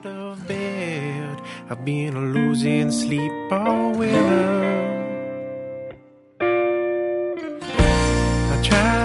of bed. I've been losing sleep all winter. I try